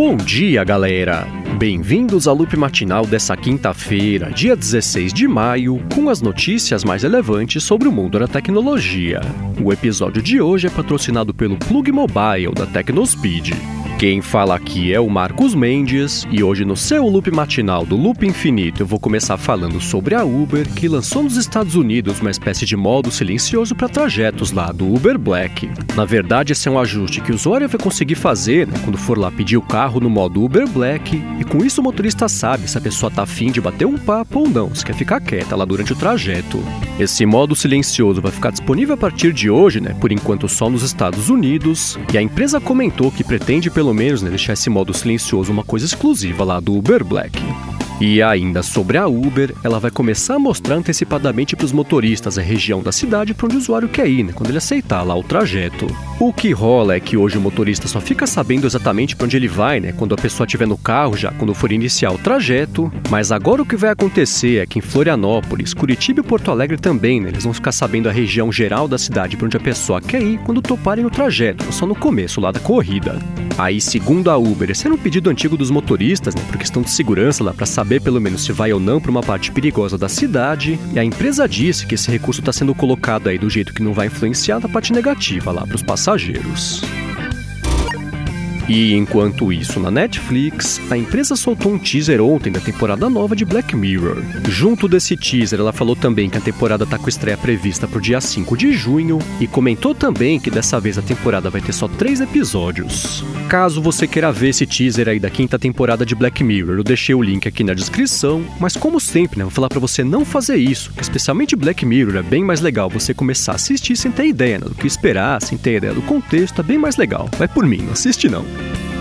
Bom dia, galera! Bem-vindos ao Loop Matinal dessa quinta-feira, dia 16 de maio, com as notícias mais relevantes sobre o mundo da tecnologia. O episódio de hoje é patrocinado pelo Plug Mobile da Tecnospeed. Quem fala aqui é o Marcos Mendes, e hoje no seu Loop Matinal do Loop Infinito eu vou começar falando sobre a Uber, que lançou nos Estados Unidos uma espécie de modo silencioso para trajetos lá do Uber Black. Na verdade, esse é um ajuste que o usuário vai conseguir fazer, quando for lá pedir o carro no modo Uber Black, e com isso o motorista sabe se a pessoa tá afim de bater um papo ou não, se quer ficar quieta lá durante o trajeto. Esse modo silencioso vai ficar disponível a partir de hoje, por enquanto só nos Estados Unidos, e a empresa comentou que pretende pelo menos deixar esse modo silencioso uma coisa exclusiva lá do Uber Black. E ainda sobre a Uber, ela vai começar a mostrar antecipadamente para os motoristas a região da cidade para onde o usuário quer ir, quando ele aceitar lá o trajeto. O que rola é que hoje o motorista só fica sabendo exatamente para onde ele vai, quando a pessoa estiver no carro já, quando for iniciar o trajeto, mas agora o que vai acontecer é que em Florianópolis, Curitiba e Porto Alegre também, eles vão ficar sabendo a região geral da cidade para onde a pessoa quer ir quando toparem no trajeto, só no começo lá da corrida. Aí, segundo a Uber, esse era um pedido antigo dos motoristas, por questão de segurança lá, para saber pelo menos se vai ou não para uma parte perigosa da cidade, e a empresa disse que esse recurso está sendo colocado aí do jeito que não vai influenciar na parte negativa lá para os passageiros. E enquanto isso, na Netflix, a empresa soltou um teaser ontem da temporada nova de Black Mirror. Junto desse teaser, ela falou também que a temporada está com estreia prevista para o dia 5 de junho e comentou também que dessa vez a temporada vai ter só 3 episódios. Caso você queira ver esse teaser aí da quinta temporada de Black Mirror, eu deixei o link aqui na descrição, mas como sempre, vou falar para você não fazer isso, que especialmente Black Mirror é bem mais legal você começar a assistir sem ter ideia do que esperar, sem ter ideia do contexto, é bem mais legal. Vai por mim, não assiste não.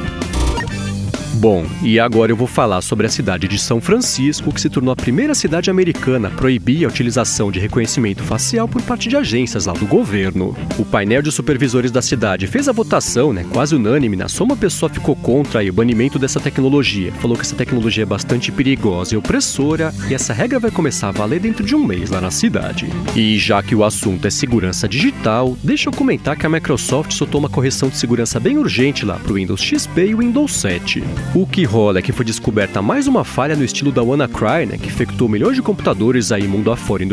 Bom, e agora eu vou falar sobre a cidade de São Francisco, que se tornou a primeira cidade americana a proibir a utilização de reconhecimento facial por parte de agências lá do governo. O painel de supervisores da cidade fez a votação, quase unânime, só uma pessoa ficou contra o banimento dessa tecnologia. Falou que essa tecnologia é bastante perigosa e opressora, e essa regra vai começar a valer dentro de um mês lá na cidade. E já que o assunto é segurança digital, deixa eu comentar que a Microsoft soltou uma correção de segurança bem urgente lá para o Windows XP e o Windows 7. O que rola é que foi descoberta mais uma falha no estilo da WannaCry, que infectou milhões de computadores aí mundo afora em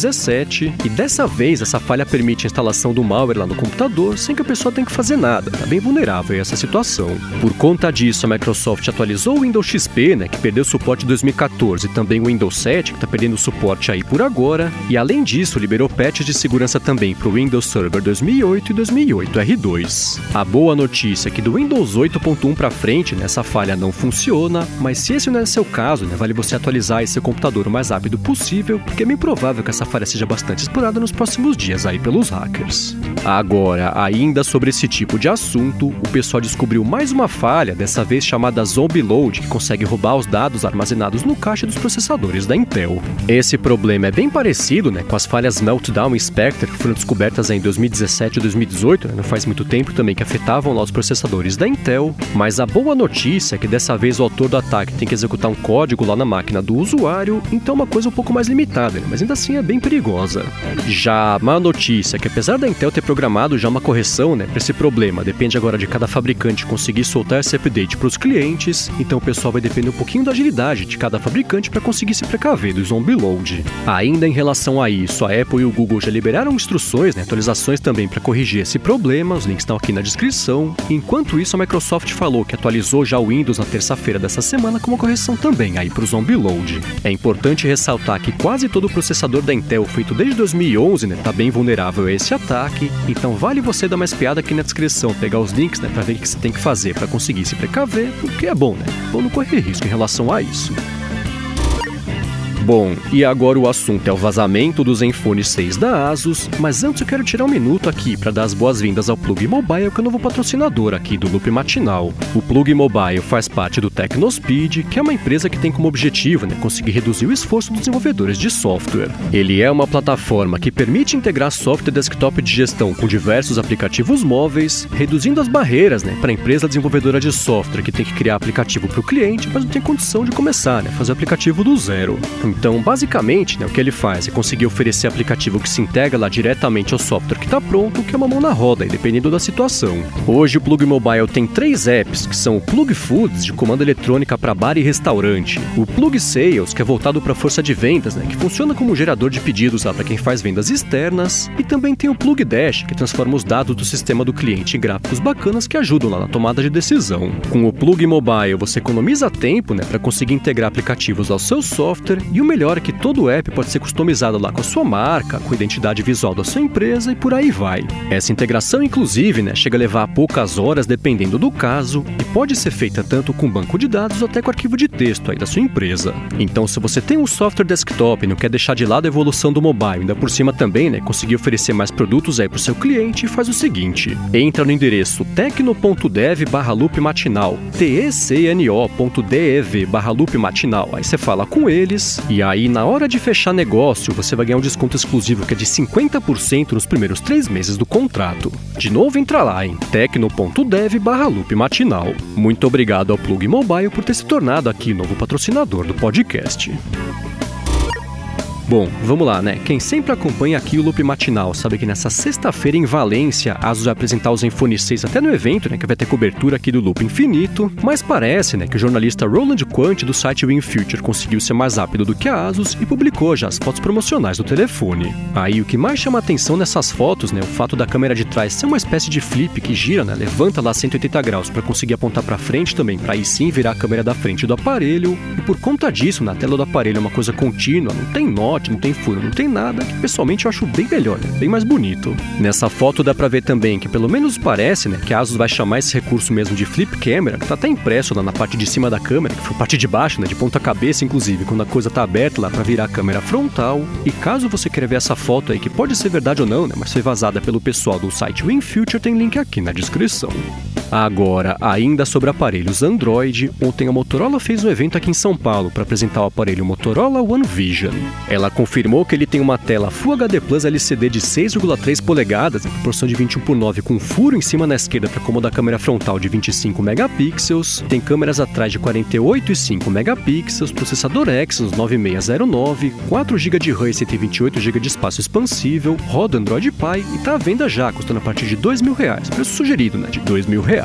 2017, e dessa vez essa falha permite a instalação do malware lá no computador sem que a pessoa tenha que fazer nada, tá bem vulnerável a essa situação. Por conta disso, a Microsoft atualizou o Windows XP, que perdeu suporte em 2014, e também o Windows 7, que tá perdendo suporte aí por agora, e além disso liberou patches de segurança também para o Windows Server 2008 e 2008 R2. A boa notícia é que do Windows 8.1 para frente, essa falha não funciona, mas se esse não é seu caso, vale você atualizar esse computador o mais rápido possível, porque é bem provável que essa falha seja bastante explorada nos próximos dias aí pelos hackers. Agora, ainda sobre esse tipo de assunto, o pessoal descobriu mais uma falha, dessa vez chamada Zombie Load, que consegue roubar os dados armazenados no cache dos processadores da Intel. Esse problema é bem parecido, com as falhas Meltdown e Spectre, que foram descobertas em 2017 e 2018, não faz muito tempo também, que afetavam lá os processadores da Intel, mas a boa notícia é que dessa vez o autor do ataque tem que executar um código lá na máquina do usuário, então é uma coisa um pouco mais limitada, mas ainda assim é bem perigosa. Já a má notícia é que apesar da Intel ter programado já uma correção para esse problema, depende agora de cada fabricante conseguir soltar esse update para os clientes, então o pessoal vai depender um pouquinho da agilidade de cada fabricante para conseguir se precaver do zombie load. Ainda em relação a isso, a Apple e o Google já liberaram instruções, atualizações também para corrigir esse problema, os links estão aqui na descrição. Enquanto isso, a Microsoft falou que atualizou já o Windows na terça-feira dessa semana com uma correção também aí para o zombie load. É importante ressaltar que quase todo o processador da Intel feito desde 2011 tá bem vulnerável a esse ataque, então vale você dar uma espiada aqui na descrição, pegar os links para ver o que você tem que fazer para conseguir se precaver, porque é bom, bom não correr risco em relação a isso. Bom, e agora o assunto é o vazamento do Zenfone 6 da Asus, mas antes eu quero tirar um minuto aqui para dar as boas-vindas ao Plug Mobile, que é o novo patrocinador aqui do Loop Matinal. O Plug Mobile faz parte do Tecnospeed, que é uma empresa que tem como objetivo conseguir reduzir o esforço dos desenvolvedores de software. Ele é uma plataforma que permite integrar software desktop de gestão com diversos aplicativos móveis, reduzindo as barreiras para a empresa desenvolvedora de software que tem que criar aplicativo para o cliente, mas não tem condição de começar, fazer o aplicativo do zero. Então, basicamente, né, o que ele faz é conseguir oferecer aplicativo que se integra lá diretamente ao software que está pronto, que é uma mão na roda, dependendo da situação. Hoje o Plug Mobile tem 3 apps, que são o Plug Foods, de comanda eletrônica para bar e restaurante, o Plug Sales, que é voltado para força de vendas, né, que funciona como gerador de pedidos lá para quem faz vendas externas, e também tem o Plug Dash, que transforma os dados do sistema do cliente em gráficos bacanas que ajudam lá na tomada de decisão. Com o Plug Mobile você economiza tempo, né, para conseguir integrar aplicativos ao seu software, e o melhor é que todo app pode ser customizado lá com a sua marca, com a identidade visual da sua empresa e por aí vai. Essa integração, inclusive, né, chega a levar poucas horas dependendo do caso e pode ser feita tanto com banco de dados ou até com arquivo de texto aí da sua empresa. Então, se você tem um software desktop e não quer deixar de lado a evolução do mobile, ainda por cima também, né, conseguir oferecer mais produtos aí para o seu cliente, faz o seguinte: entra no endereço tecno.dev/loopmatinal, tecno.dev/loopmatinal. Aí você fala com eles e aí na hora de fechar negócio você vai ganhar um desconto exclusivo que é de 50% nos primeiros 3 meses do contrato. De novo, entra lá em tecno.dev/loopmatinal. Muito obrigado ao Plug Mobile por ter se tornado aqui novo patrocinador do podcast. Bom, vamos lá, né? Quem sempre acompanha aqui o Loop Matinal sabe que nessa sexta-feira em Valência, a ASUS vai apresentar o Zenfone 6 até no evento, né? Que vai ter cobertura aqui do Loop Infinito, mas parece, né? Que o jornalista Roland Quant do site WinFuture conseguiu ser mais rápido do que a ASUS e publicou já as fotos promocionais do telefone. Aí o que mais chama a atenção nessas fotos, né? O fato da câmera de trás ser uma espécie de flip que gira, né? Levanta lá 180 graus para conseguir apontar para frente também, para aí sim virar a câmera da frente do aparelho. E por conta disso, na tela do aparelho é uma coisa contínua, não tem nó, não tem furo, não tem nada, que pessoalmente eu acho bem melhor, né? Bem mais bonito. Nessa foto dá pra ver também que pelo menos parece, né, que a ASUS vai chamar esse recurso mesmo de flip camera, que tá até impresso lá na parte de cima da câmera, que foi a parte de baixo, né, de ponta cabeça inclusive, quando a coisa tá aberta lá pra virar a câmera frontal. E caso você queira ver essa foto aí, que pode ser verdade ou não, né, mas foi vazada pelo pessoal do site WinFuture, tem link aqui na descrição. Agora, ainda sobre aparelhos Android, ontem a Motorola fez um evento aqui em São Paulo para apresentar o aparelho Motorola One Vision. Ela confirmou que ele tem uma tela Full HD Plus LCD de 6,3 polegadas, em proporção de 21:9, com um furo em cima na esquerda para acomodar a câmera frontal de 25 megapixels, tem câmeras atrás de 48 e 5 megapixels, processador Exynos 9609, 4 GB de RAM e 128 GB de espaço expansível, roda Android Pie e tá à venda já, custando a partir de R$2.000, preço sugerido, né, de R$2.000.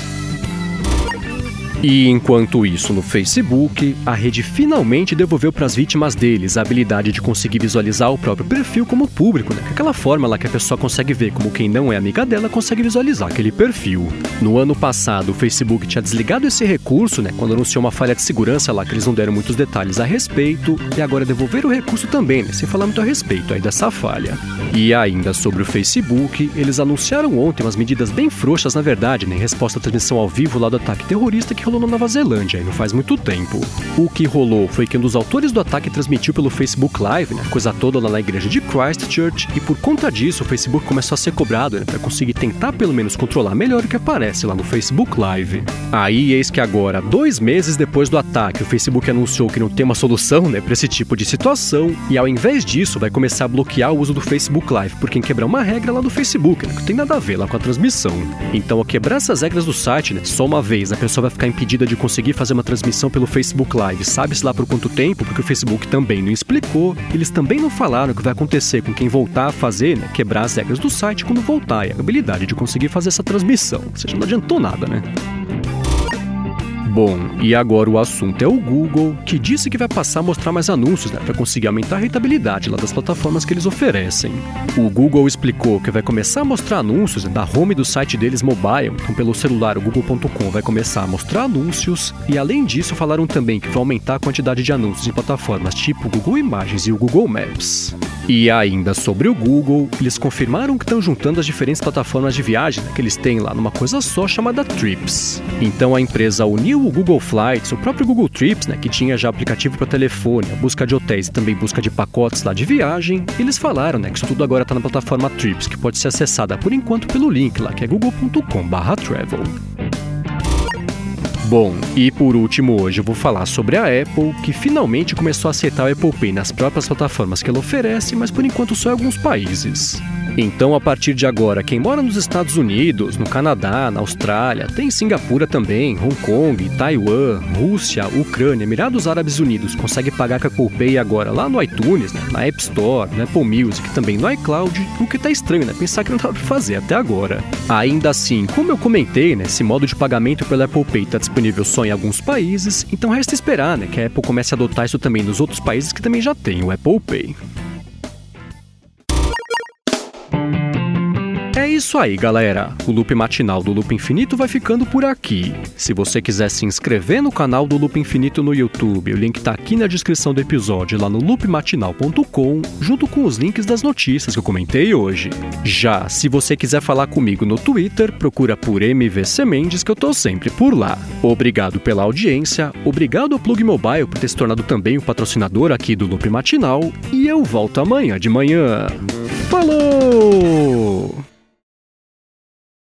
E enquanto isso, no Facebook, a rede finalmente devolveu para as vítimas deles a habilidade de conseguir visualizar o próprio perfil como público, né? Aquela forma lá que a pessoa consegue ver como quem não é amiga dela consegue visualizar aquele perfil. No ano passado, o Facebook tinha desligado esse recurso, né? Quando anunciou uma falha de segurança lá que eles não deram muitos detalhes a respeito, e agora devolveram o recurso também, né? Sem falar muito a respeito aí dessa falha. E ainda sobre o Facebook, eles anunciaram ontem umas medidas bem frouxas, na verdade, né? Em resposta à transmissão ao vivo lá do ataque terrorista que rolou na Nova Zelândia, e não faz muito tempo. O que rolou foi que um dos autores do ataque transmitiu pelo Facebook Live, né, a coisa toda lá na igreja de Christchurch, e por conta disso o Facebook começou a ser cobrado, né, para conseguir tentar pelo menos controlar melhor o que aparece lá no Facebook Live. Aí eis que agora, 2 meses depois do ataque, o Facebook anunciou que não tem uma solução, né, para esse tipo de situação, e ao invés disso vai começar a bloquear o uso do Facebook Live por quem quebrar uma regra lá do Facebook, né, que não tem nada a ver lá com a transmissão. Então, ao quebrar essas regras do site, né, só uma vez a pessoa vai ficar impedida de conseguir fazer uma transmissão pelo Facebook Live, sabe-se lá por quanto tempo, porque o Facebook também não explicou. Eles também não falaram o que vai acontecer com quem voltar a fazer, né, quebrar as regras do site quando voltar, e a habilidade de conseguir fazer essa transmissão. Ou seja, não adiantou nada, né? Bom, e agora o assunto é o Google, que disse que vai passar a mostrar mais anúncios, né, para conseguir aumentar a rentabilidade lá das plataformas que eles oferecem. O Google explicou que vai começar a mostrar anúncios, né, da home do site deles mobile, então pelo celular o google.com vai começar a mostrar anúncios, e além disso falaram também que vai aumentar a quantidade de anúncios em plataformas tipo o Google Imagens e o Google Maps. E ainda sobre o Google, eles confirmaram que estão juntando as diferentes plataformas de viagem, né, que eles têm lá numa coisa só chamada Trips. Então a empresa uniu o Google Flights, o próprio Google Trips, né, que tinha já aplicativo para telefone, a busca de hotéis e também busca de pacotes lá de viagem. Eles falaram, né, que isso tudo agora está na plataforma Trips, que pode ser acessada por enquanto pelo link lá, que é google.com/travel. Bom, e por último hoje eu vou falar sobre a Apple, que finalmente começou a aceitar o Apple Pay nas próprias plataformas que ela oferece, mas por enquanto só em alguns países. Então, a partir de agora, quem mora nos Estados Unidos, no Canadá, na Austrália, tem Singapura também, Hong Kong, Taiwan, Rússia, Ucrânia, Emirados Árabes Unidos, consegue pagar com a Apple Pay agora lá no iTunes, né, na App Store, na Apple Music, também no iCloud, o que tá estranho, né? Pensar que não dava pra fazer até agora. Ainda assim, como eu comentei, né, esse modo de pagamento pela Apple Pay tá disponível só em alguns países, então resta esperar, né, que a Apple comece a adotar isso também nos outros países que também já tem o Apple Pay. É isso aí, galera. O Loop Matinal do Loop Infinito vai ficando por aqui. Se você quiser se inscrever no canal do Loop Infinito no YouTube, o link tá aqui na descrição do episódio, lá no loopmatinal.com, junto com os links das notícias que eu comentei hoje. Já, se você quiser falar comigo no Twitter, procura por MVC Mendes, que eu tô sempre por lá. Obrigado pela audiência, obrigado ao Plug Mobile por ter se tornado também o patrocinador aqui do Loop Matinal, e eu volto amanhã de manhã. Falou!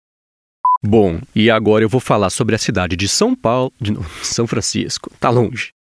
Bom, e agora eu vou falar sobre a cidade de São Paulo, São Francisco, tá longe.